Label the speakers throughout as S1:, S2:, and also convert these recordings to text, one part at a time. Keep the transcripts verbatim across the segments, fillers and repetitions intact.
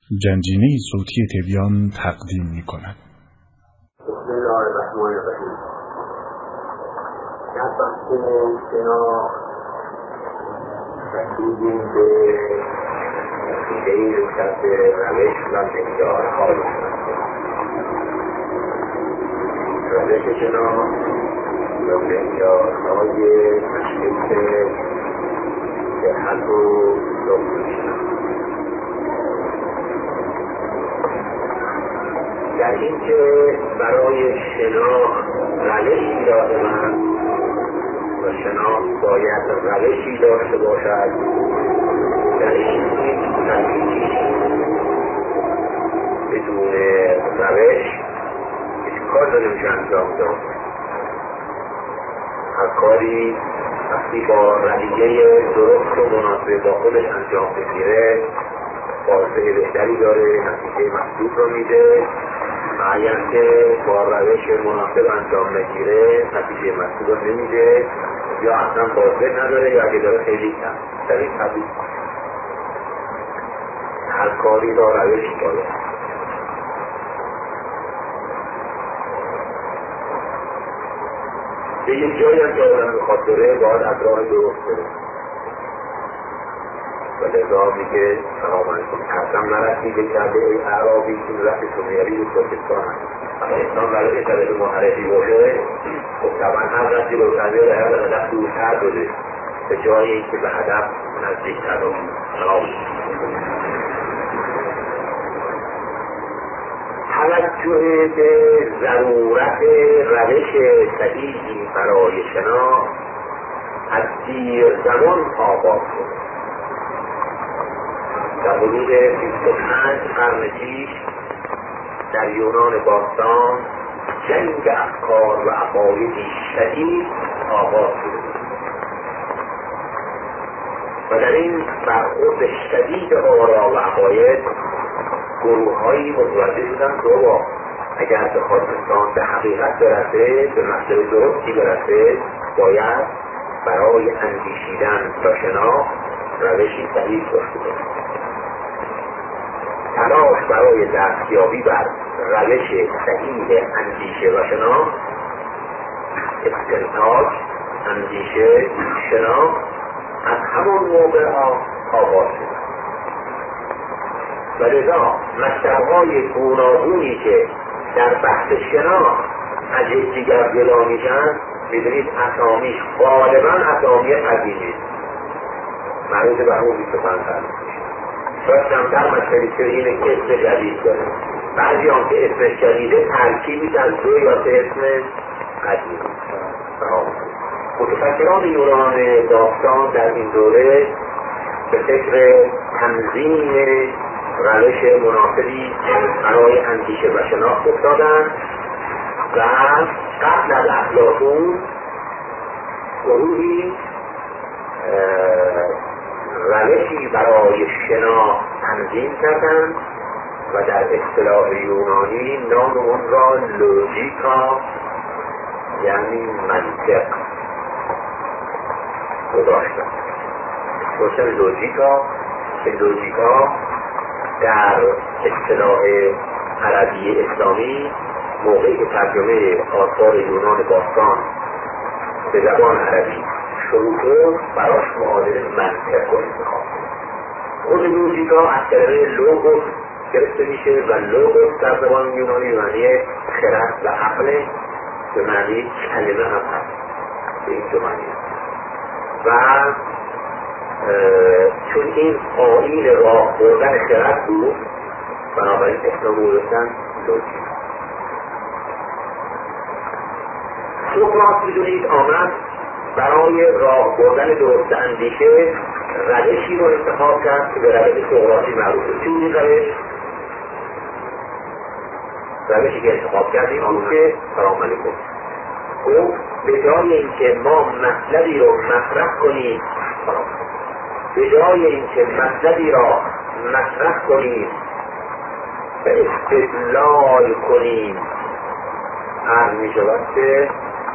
S1: جنجینه صوتی تبیان تقدیم می کند.
S2: بسم الله الرحمن الرحیم. در بحث شناخت رسیدیم به نتیجه‌ای نسبت به روش و معیارهای روش شناخت و معیارهای تشخیص صحت و لزوم شناخت. در این که برای شناخت روشی لازم و شناخت باید روشی داشته باشد، در این نتیجه بدون روش هیچ کار نمیشه انجام داد. هر کاری وقتی با رویه درست و مناسب با خودش انجام بگیره فاصله بهتری داره، نتیجه مطلوب رو میده. اگر که با روش مناسب انجام نگیره نتیجه مطلوب رو نمیده یا اصلا فاصله نداره یا اگه داره خیلی کم. در این طبیعی هر کاری با روشی باید. به یک جایی هم که آدم بخواد بره باید از راه درست بره و لذا میگه سلام علیکم حسن نرسیده کرده ای اعرابی این رفت سمیری و ترکستان هست. اما اسلام برای شده به محرفی باشه خب طبعا هر رفتی روشنه و هر هدف دورتر بده به جایی که به هدف نزدیکتر رو سلام. توجه به ضرورت روش صحیحی برای شناخت از دیر زمان آغاز شد. در حدود بیست و پنج قرن پیش در یونان باستان جنگ افکار و عقایدی شدید آغاز شد و در این برخورد شدید آرا و عقاید گروه‌هایی متوجه شدن که بابا اگر بخواد انسان به حقیقت برسه، به مسئله درستی برسه، باید برای اندیشیدن و شناخت روشی صحیح داشته باشه. تلاش برای دستیابی بر روش صحیح اندیشه و شناخت، استنتاج، اندیشه، شناخت از همون موقع ها آغاز شد و لذا مکتب‌های گوناگونی که در بحث شناخت از یکدیگر جدا میشن می‌بینید اسامیش غالباً اسامی قدیمی مربوط به اون بیست و پنج قرن پیش. شاید کمتر مشکلی که اینه که اسم جدید داره. بعضی هم که اسمش جدیده ترکیبی از دو یا سه اسم قدیمی. متفکران یونان باستان در این دوره به فکر تنظیم روش مناسبی برای اندیشه و شناخت افتادند و قبل از افلاطون گروهی روشی برای شناخت تنظیم کردند و در اصطلاح یونانی نام اون را لوژیکا یعنی منطق گذاشتند. گفتن لوژیکا که لوژیکا در اصطلاح عربی اسلامی موقعی که ترجمه آثار یونان باستان به زبان عربی شروع شد براش معادل منطق رو انتخاب کرد. خود لوژیکا از کلمه لوگوس گرفته میشه و لوگوس در زبان یونانی معنی خرد و عقل به معنی کلمه هم هست به این دو معنی و چون این آیین راه بردن خرد بود بنابراین اسم رو گذاشتن لوژیک. سقراط میدونید آمد برای راه بردن درست اندیشه روشی رو انتخاب کرد که به روش سقراطی معروفه. چی بود این روش؟ روشی که انتخاب کردیم بود که سلام علیکم گفت به جای اینکه ما مطلبی رو مطرح کنیم به جای اینکه مطلبی را مطرح کنیم و استدلال کنیم عرض می شود که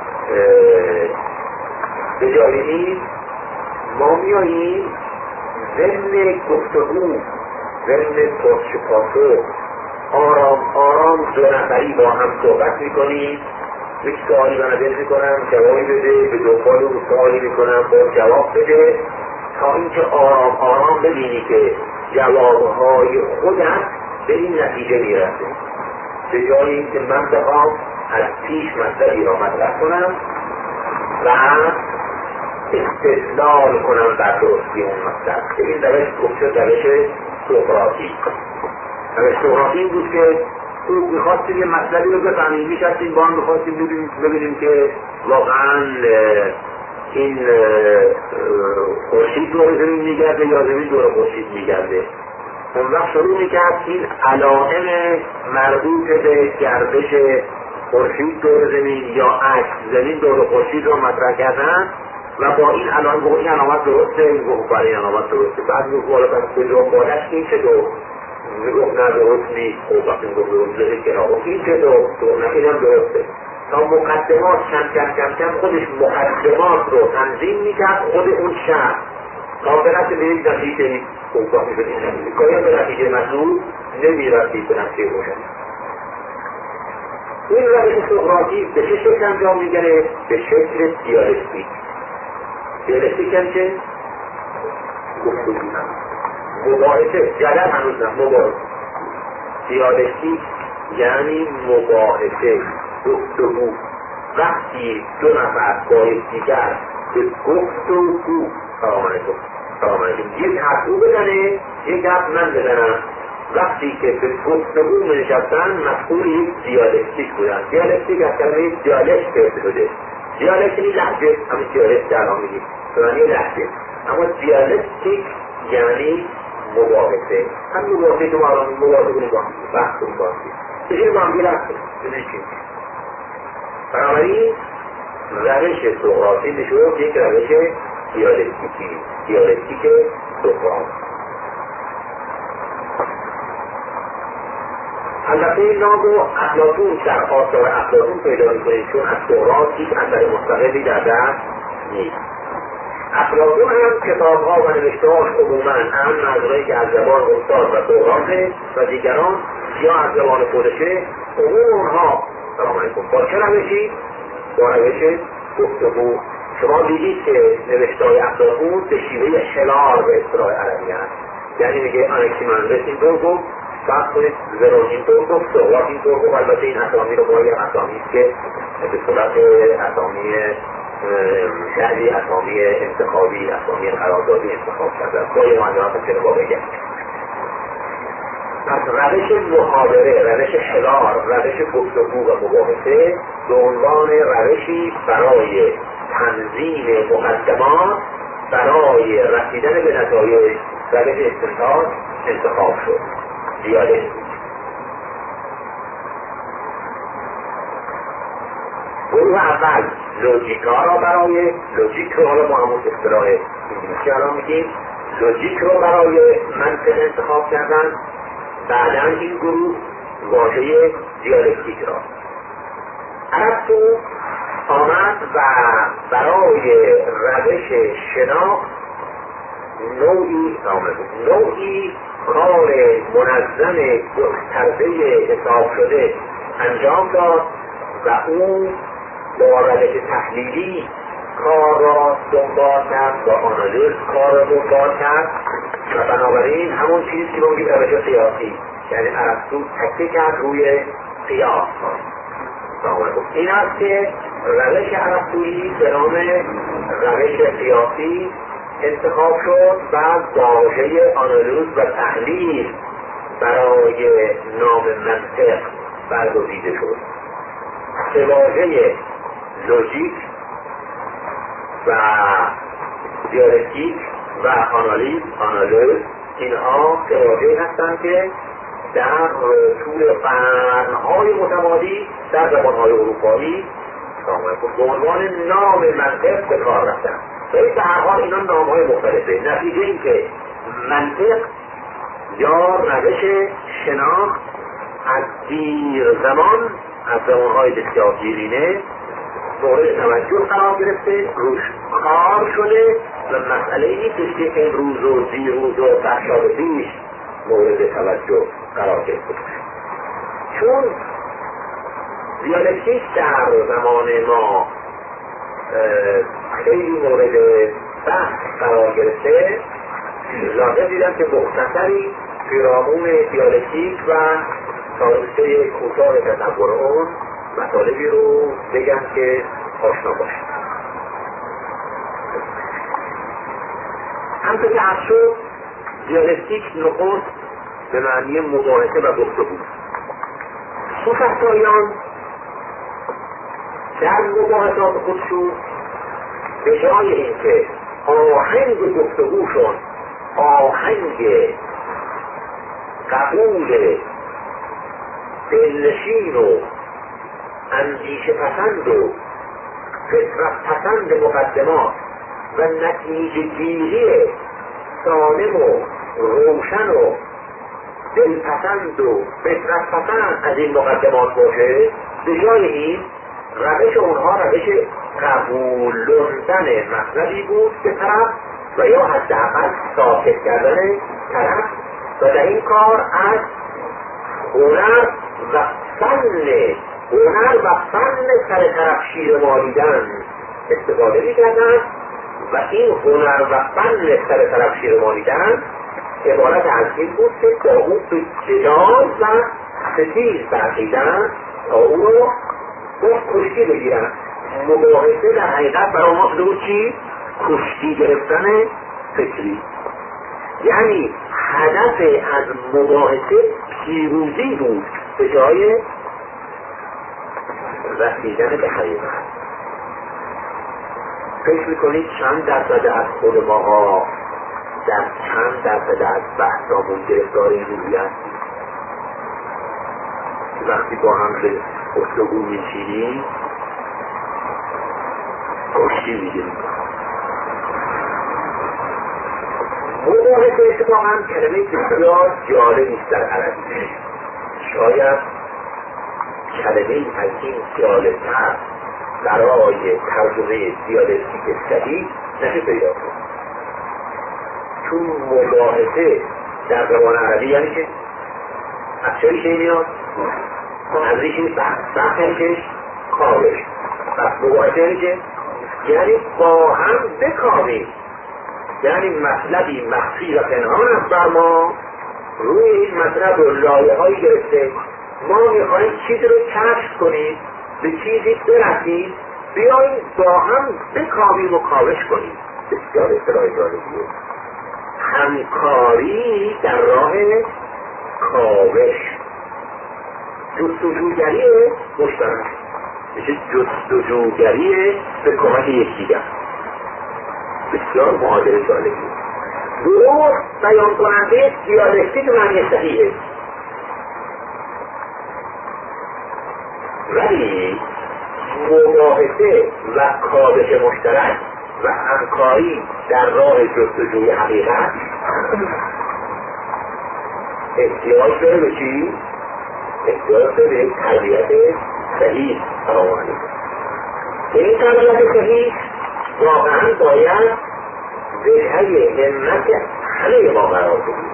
S2: به جای این ما میاییم ضمن گفتگو ضمن پرسش پاسخ آرام آرام دو نفری با هم صحبت میکنیم. یک سوالی بنده میکنم جوابی بده، به دنبال اون سوالی میکنم با جواب بده، تا اینکه آرام آرام ببینی که جوابهای خودت به این نتیجه میرسه، به جایی که من بخوام از پیش مطلبی را مطرح کنم و استدلال کنم بر درستی اون مطلب. که این روش گفته روش سقراطی. روش سقراطی این بود که او میخواستیم یه مطلبی رو بفهمیم، میشستیم با هم میخواستیم ببینیم, ببینیم که واقعا این خورشید دور زمین میگرده یا زمین دور خورشید میگرده. اون وقت شروع میکرد این علائم مربوط به گردش خورشید دور زمین یا عکس زمین دور خورشید رو مطرح کردن و با این علائم این علامت درسته، این گفت برای این علامت درسته، بعد میگفت والا پس به دنبالش این چه دو میگفت نه درست نیست، خب وقتی میگفت درسته که نه این چه دو نه این هم درسته. تا مقدمات کم کم کم کم خودش مقدمات رو تنظیم میکرد خود اون شهر تا برسه به یک نتیجه خوب وقتی به این نتیجه کایا به نتیجه مطلوب نمیرسید به نتیجه روشن. این روش سقراطی به چه شکل انجام میگیره؟ به شکل دیالکتیک. دیالکتیک هم که گفتگو مباحثه، جدل هنوز نه، مباحثه. دیالکتیک یعنی مباحثه، گفتگو. وقتی دو نفر با یکدیگر به گفتگو سلام علیکم سلام علیکم یک حرف او بزنه یک حرف من بزنم، وقتی که به گفتگو نشستن مسئول یک دیالکتیک بودن. دیالکتیک از کلمه یک دیالکت گرفته شده. دیالکت یعنی لهجه، همین دیالکت در آن میگیم به معنی لهجه، اما دیالکتیک یعنی مباحثه. هم مباحثه که ما الان مباحثه کنیم با هم بحث کنیم با هم بشین با هم بحث کنیم ببینید چی. بنابراین روش سقراطی میشود یک روش دیالکتیکی، دیالکتیک سقراط. البته این نام رو افلاطون در آثار افلاطون پیدا می‌کنید، چون از سقراط هیچ اثر مستقلی در دست نیست. افلاطون هم کتاب‌ها و نوشته‌هاش عموماً هم مجموعه‌ای که از زبان استاد و سقراط و دیگران یا از زبان خودشه، عموم اونها سلام علیکم با چه روشی؟ با روش گفتگو. شما دیدید که نوشته‌های افلاطون به شیوه حوار به اصطلاح عربی هست، یعنی میگه آناکسیمندرس اینطور گفت، فرض کنید زرون اینطور گفت، سقراط اینطور گفت. البته این اسامی رو باید اسامی است که به صورت اسامی شهری، اسامی انتخابی، اسامی قراردادی انتخاب کرده با یه معلومات که رو بگم. پس روش محاوره، روش حوار، روش گفتگو و مباحثه به عنوان روشی برای تنظیم مقدمات برای رسیدن به نتایج روش استنتاج انتخاب شد. دیالکتیک. گروه اول لوجیک ها را برای لوجیک رو حالا با همون اصطلاح انگلیسی الان میگیم لوجیک رو برای منطق انتخاب کردن. بعدا این گروه واژه دیالکتیک را ارسطو آمد و برای روش شناخت نوعی آمد نوعی کار منظم گسترده حساب شده انجام داد و اون با روش تحلیلی کار را دنبال کرد، با آنالیز کار را دنبال کرد و بنابراین همون چیزی که بگیم روش قیاسی، یعنی ارسطو تکیه کرد روی قیاس. این است که روش ارسطویی به نام روش قیاسی انتخاب شد و واژه آنالیز و تحلیل برای نام منطق برگزیده شد. سه واژه لوجیک و دیالکتیک و آنالیز آنالیز اینها سه واژه‌ای هستند که در طول قرن‌های متمادی در زبان‌های اروپایی به عنوان نام منطق به کار رفتند. ولی به هر حال اینا نام‌های مختلفه. نتیجه این که منطق یا روش شناخت از دیر زمان، از زمان‌های بسیار دیرینه مورد توجه قرار گرفته، روش کار شده و مسئله نیست که امروز و دیروز و ده سال پیش مورد توجه قرار گرفته باشه. چون دیالکتیک در زمان ما خیلی مورد بحث قرار گرفته، لازم دیدم که مختصری پیرامون دیالکتیک و تاریخچه کوتاه تصور اون مطالبی رو بگم که آشنا باشه. همطور که عرض شد، دیالکتیک نخست به معنی مباحثه و گفتگو. سوفسطائیان در مباحثات خودشون به جای اینکه آهنگ گفتگوشون آهنگ قبول دلنشین و اندیشه پسند و فطرت پسند مقدمات و نتیجه گیری سالم و روشن و دلپسند و فطرت پسند از این مقدمات باشه، به جای این روش اونها روش قبولوندن مطلبی بود به طرف و یا حداقل ساکت کردن طرف و در این کار از هنر و فن هنر و فن سر طرف شیر مالیدن استفاده می کردن و این هنر و فن سر طرف شیر مالیدن عبارت از این بود که با او به جدال و ستیز برخیدن تا او رو باز کشتی بگیرن. مباحثه در حقیقت برای ما شده بود چی؟ کشتی گرفتن فکری. یعنی هدف از مباحثه پیروزی بود به جای رسیدن به حقیقت. فکر میکنید چند درصد از خود ماها در چند درصد از بحثامون گرفتار این روی هستیم؟ وقتی با هم به گفتگو میشینیم کشتی میگیریم. مباحثه اتفاقا کلمه بسیار جالبی است در عربی. شاید کلمه از این جالبتر برای ترجمه دیالکتیک صحیح نشه پیدا کنم. چون مباحثه در زبان عربی یعنی که از چه ریشه میاد؟ از ریشه بحث یعنی کاوش. پس مباحثه یعنی که یعنی با هم بکاویم، یعنی مطلبی مخفی و پنهان است بر ما، روی این مطلب رو لایه هایی گرفته، ما میخواییم چیزی رو کشف کنیم، به چیزی برسیم، بیاییم با هم بکاویم و کاوش کنیم. بسیار اصطلاح جالبیه. همکاری در راه کاوش، جستجوگری مشترک میشه جستجوگری به کمک یکدیگر. بسیار معادله جالبی. درست بیان کننده دیالکتیک معنی صحیحه، ولی مباحثه و کاوش مشترک و همکاری در راه جستجوی حقیقت احتیاج داره به چی؟ احتیاج داره به تربیت صحیح فراوانی. این تربیت صحیح واقعا باید وجهه همت همه ما قرار بگیره.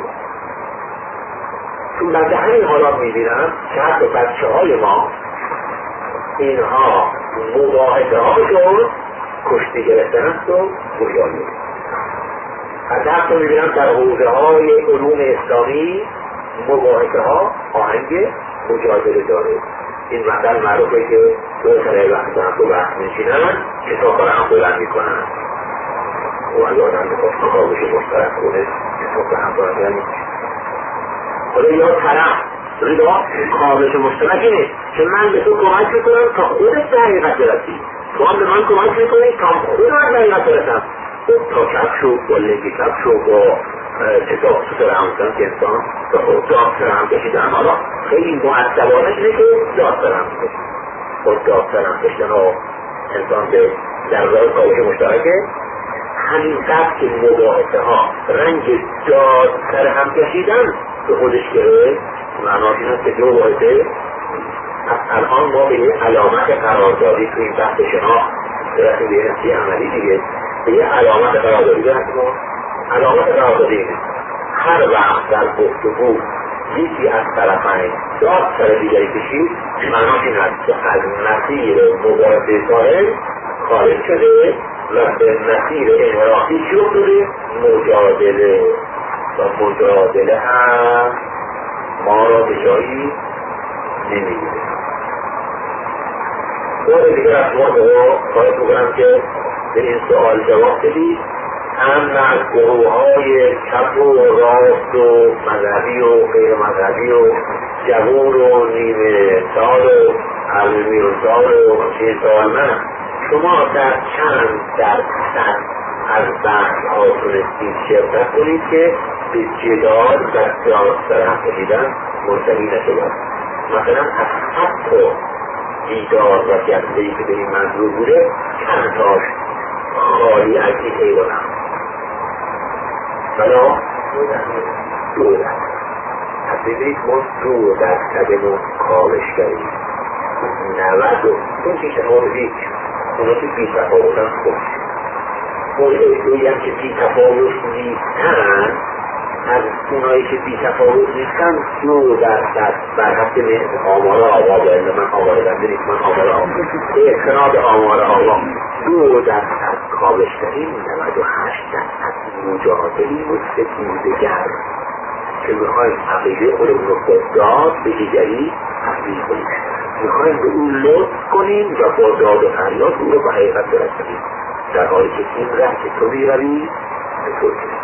S2: چون بنده همین حالا میبینم که حتی بچه های ما اینها مباحثه هاشون کشتی گرفتن است و مجاهده. از حتی میبینم در حوزه های علوم اسلامی مباحثه ها آهنگ مجادله داره. این مثل معروفه که دو سره وقت هم تو وقت میشینن کتاب برام بلند میکنن و اگه آدم میخواد کاوش مشترک کنه کتاب برام بلند میکنن. حالا یا طرف رضا کاوش مشترک اینه که من به تو کمک میکنم تا خودت به حقیقت برسی، تو هم به من کمک میکنی تا خودم به حقیقت برسم. تا چپ شو با لنگی چپ شو با کتاب تو سر همونستان که انسان تا خود داد سر هم کشیدن. حالا خیلی معصبانش اینه که داد سر هم کشید خود داد سر هم کشیدن و انسان به در راه کاوش مشترکه. همین قبل که مباحثه ها رنگ داد سر هم کشیدن به خودش گره، معناش این است که دو مباحثه الان ما به یه علامت قراردادی تو این بحث شناخت برسیم به یه نتیجه عملی دیگه، به یه علامت قراردادی برسیم. علامت قراردادی اینه هر وقت در گفتگو یکی از طرفین داد سر دیگری کشید، معناش این است که از مسیر مبارزه صالح خارج شده و به مسیر انحرافی چی افتاده؟ مجادله. و مجادله هم ما را به جایی نمیگیره. بار دیگر از شما خواهد بکنم که به این سوال جواب بدید. هم از گروه های چپ و راست و مذهبی و غیر مذهبی و جوور و نیمه سال و علمی و سال و چه سال من شما در چند درصد از بحث ها تونستید شرکت کنید که به جدال و دراز طرف کشیدن منتهی نشود. مثلا از حد و دیدار و جلسه‌ای که به این منظور بوده چند تاش خالی از این حیوانم بلا دو درصد. پس ببینید ما دو درصدمون کاهش کردیم. نود و اون که شما هیچ اونا که بی تفاوتن خوش موضوع دوی هم که بی تفاوت نیستن از اونایی که بی تفاوت نیستن دو درصد بر حسب آمار آقا باید من آمار بنده نیست من آمار آقا به اقتناب آمار آقا دو درصد کاهش کردیم. نود و هشت درصد مجادلی و ستیزگر که میخوایم عقیده خودمون رو با داد به دیگری تبدیل کنیم، میخوایم به اون لطف کنیم و با داد و فریاد او رو به حقیقت برسونیم، در حالی که این ره که تو میروی به تو کنیم.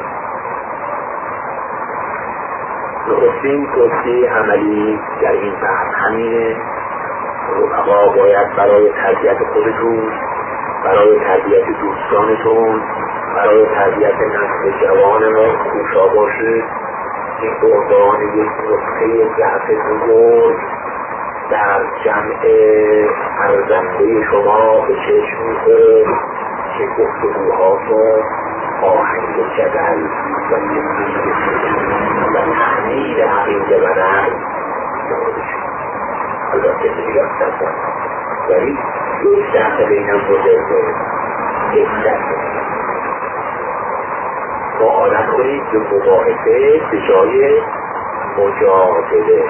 S2: نخستین توصیه عملی در این بحث همینه. رفقا باید برای تربیت خودتون، برای تربیت دوستانتون، برای تربیت نسل جوان ما کوشا باشید. این بردان یک نقطه ضعف بزرگ در جمع فرزنده شما به چشم می‌خوره که گفتگوهاتون آهنگ جدل و و تحمیل عقیده و نقل البته دیگر سرسان ولی یک دفعه بینم بزرگه یک دفعه ما عادت کنید به مباحثه به جای مجادله.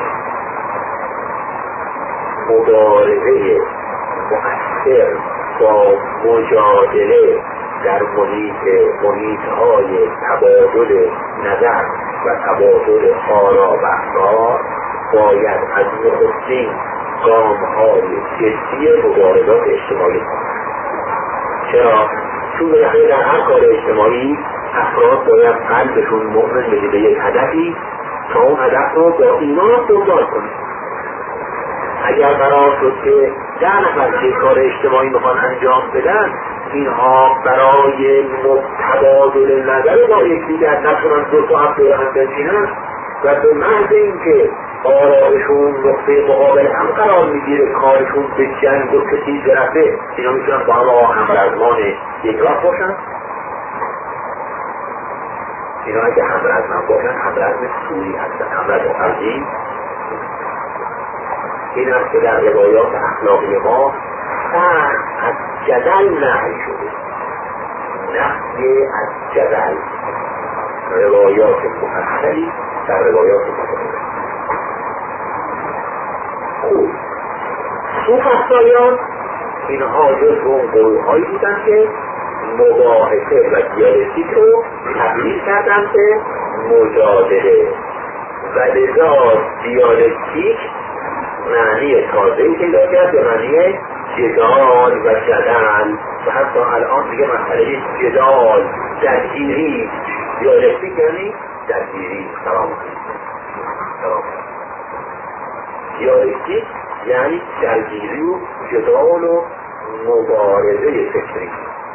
S2: مبارزه مؤثر با مجادله در محیط محیط های تبادل نظر و تبادل آرا و افکار باید از نخستین گام های جدی مبارزات اجتماعی کنند. چرا؟ چون بالاخره در هر کار اجتماعی افراد باید قلبشون مؤمن بشه به یک هدفی تا اون هدف رو با ایمان دنبال کنید. اگر قرار شد که ده نفر که کار اجتماعی میخوان انجام بدن اینها برای تبادل نظر با یکدیگر نتونن دو تا هم دور هم بنشینن و به محض اینکه آرائشون نقطه مقابل هم قرار میگیره کارشون به جنگ و کشید برسه اینا میتونن با هم همرزمان یک راه باشن. اینا اگه همرزمان باشن همرزم سوری هستن، همرزم فرضی. این است که در روایات اخلاقی ما سخت از جدل نهی شده. نهی از جدل روایات مفصلی در روایات مفصلی. خوب سوفسطاییان اینها جز اون گروه هایی بودن که مباحثه و دیالکتیک رو تبدیل کردن به مجادله و لذا دیالکتیک معنی تازه‌ای پیدا کرد به معنی جدال و جدل و حتی الان دیگه مسئله جدال درگیری دیالکتیک یعنی درگیری سلام سلام دیالکتیک یعنی درگیری و جدال و مبارزه فکری.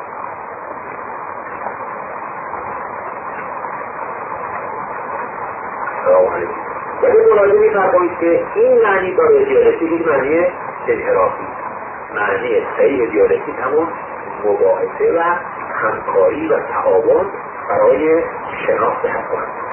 S2: سلام علیکم. ولی ملاحظه می‌فرمایید که این معنی برای دیالکتیک این معنی انحرافی. معنی صحیح دیالکتیک همون مباحثه و همکاری و تعاون برای شناخت حقیقت.